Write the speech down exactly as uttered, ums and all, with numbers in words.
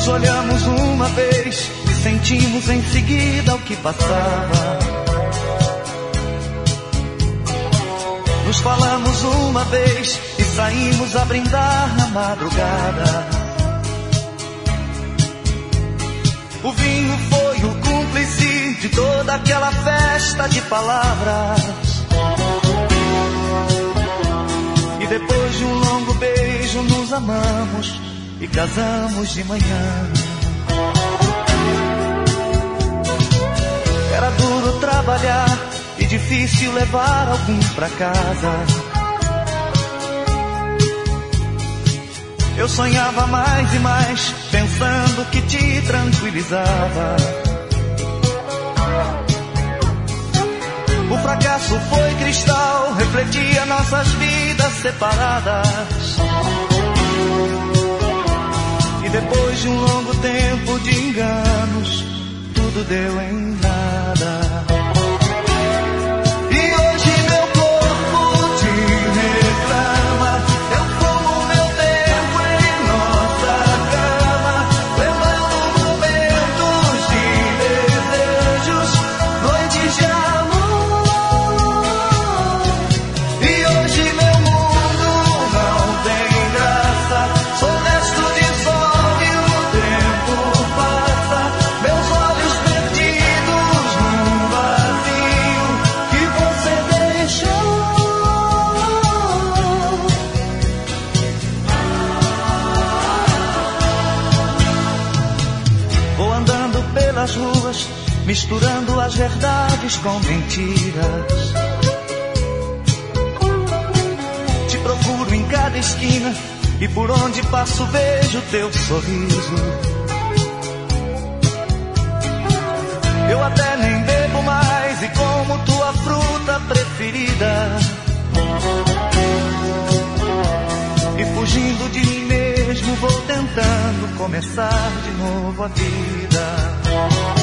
olhamos uma vez e sentimos em seguida o que passava. Nos falamos uma vez e saímos a brindar na madrugada. O vinho foi o cúmplice de toda aquela festa de palavras. E depois de um longo beijo nos amamos e casamos de manhã. Era duro trabalhar e difícil levar algum pra casa. Eu sonhava mais e mais, pensando que te tranquilizava. O fracasso foi cristal, refletia nossas vidas separadas. E depois de um longo tempo de enganos, tudo deu em nada. E hoje meu corpo te reclama, eu como meu tempo em nossa cama, lembrando momentos de desejos, noites de amor. E hoje meu mundo não tem graça, sou resto de sol e o tempo passa, meus olhos perdidos num vazio que você deixou. Vou andando pelas ruas, misturando as verdades com mentiras. Te procuro em cada esquina e por onde passo vejo teu sorriso. Eu até nem bebo mais e como tua fruta preferida. E fugindo de mim mesmo vou tentando começar de novo a vida.